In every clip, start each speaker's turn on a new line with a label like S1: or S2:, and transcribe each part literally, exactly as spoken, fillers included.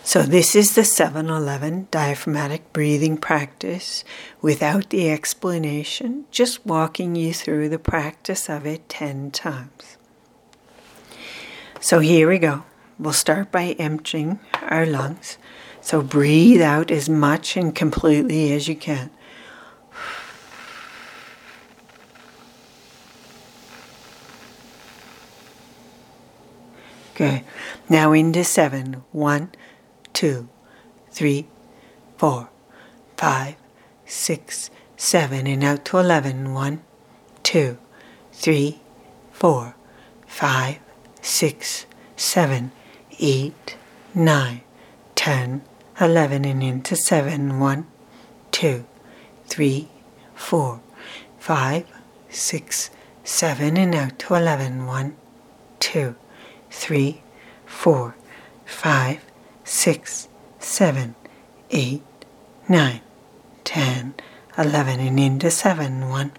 S1: So this is the seven eleven diaphragmatic breathing practice without the explanation, just walking you through the practice of it ten times. So here we go. We'll start by emptying our lungs. So breathe out as much and completely as you can. Good. Now into seven. One, two, three, four, five, six, seven, and out to eleven. One, two, three, four, five, six, seven, eight, nine, ten, eleven, and into seven. One, two, three, four, five, six, seven, and out to eleven. One, two, three, four, five, six, seven, eight, nine, ten, eleven, and into seven. One,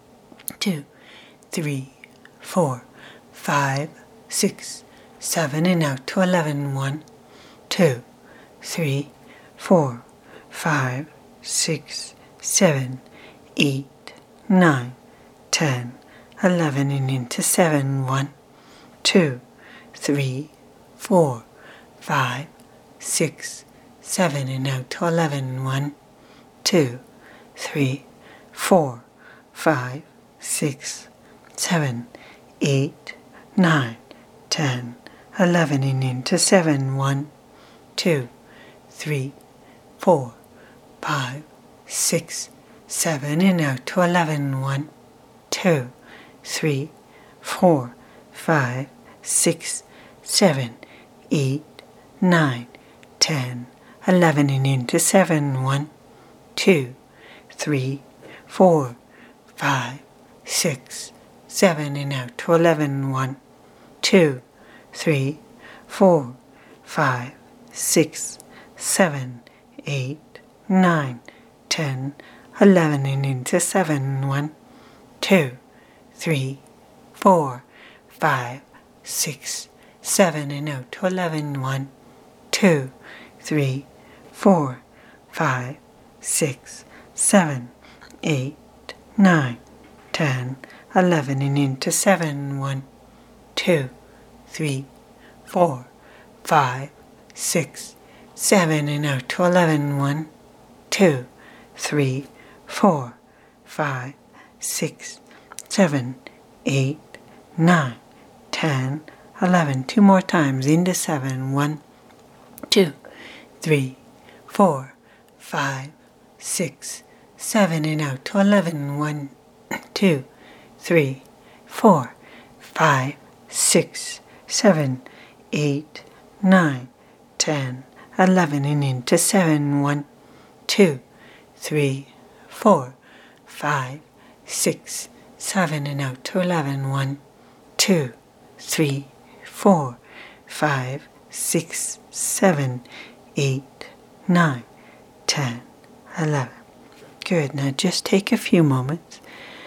S1: two, three, four, five, six, seven, and out to eleven. One, two, three, four, five, six, seven, eight, nine, ten, eleven, and into seven. One, two, three, four, five, six, seven, and out to eleven. One, two, three, four, five, six, seven, eight, nine, ten, eleven, and into seven. One, two, three, four, five, six, seven, and out to eleven. One, two, three, four, five, six, seven, eight, nine, ten, eleven, and into seven. One, two, three, four, five, six, seven, and out to eleven. One, two, three, four, five, six, seven, eight, nine, ten, eleven, and into seven. One, two, three, four, five, six, seven, and out to eleven. One, two, three, four, five, six, seven, eight, nine, ten, eleven, and into seven. One, two, three, four, five, six, seven, and out to eleven. One, two, three, four, five, six, seven, eight, nine, ten, eleven. Two more times into seven. One, two, three, four, five, six, seven, and out to eleven. One, two, three, four, five, six, seven, eight, nine, ten, eleven, and into seven. One, two, three, four, five, six, seven, and out to eleven. One, two, three, four, five, six, seven, eight, nine, ten, eleven. Good. Now just take a few moments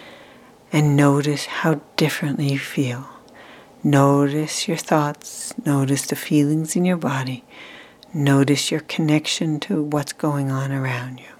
S1: and notice how differently you feel. Notice your thoughts. Notice the feelings in your body. Notice your connection to what's going on around you.